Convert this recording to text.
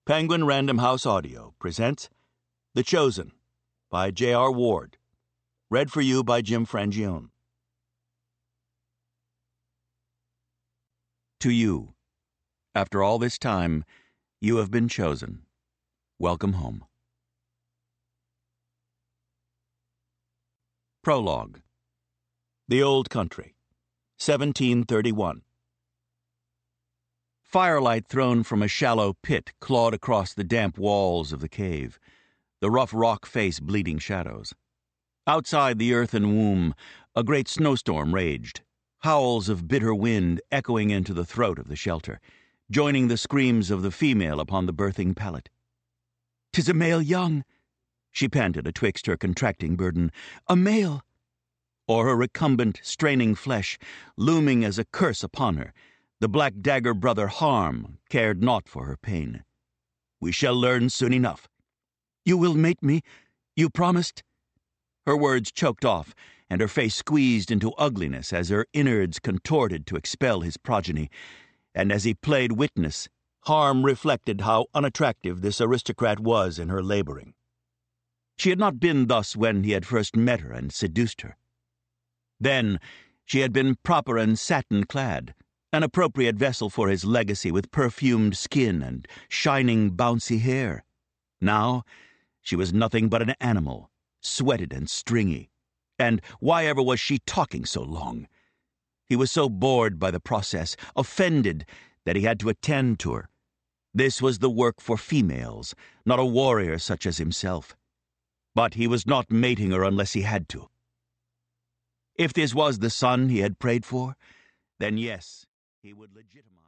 Penguin Random House Audio presents The Chosen by J.R. Ward. Read for you by Jim Frangione. To you, after all this time, you have been chosen. Welcome home. Prologue. The Old Country, 1731. Firelight thrown from a shallow pit clawed across the damp walls of the cave, the rough rock face bleeding shadows. Outside the earthen womb, a great snowstorm raged, howls of bitter wind echoing into the throat of the shelter, joining the screams of the female upon the birthing pallet. "'Tis a male young," she panted atwixt her contracting burden. "A male!" Or her recumbent, straining flesh, looming as a curse upon her, the black dagger brother Harm cared naught for her pain. "We shall learn soon enough." "You will mate me? You promised?" Her words choked off, and her face squeezed into ugliness as her innards contorted to expel his progeny, and as he played witness, Harm reflected how unattractive this aristocrat was in her laboring. She had not been thus when he had first met her and seduced her. Then she had been proper and satin-clad, an appropriate vessel for his legacy with perfumed skin and shining, bouncy hair. Now she was nothing but an animal, sweated and stringy. And why ever was she talking so long? He was so bored by the process, offended, that he had to attend to her. This was the work for females, not a warrior such as himself. But he was not mating her unless he had to. If this was the son he had prayed for, then yes, he would legitimize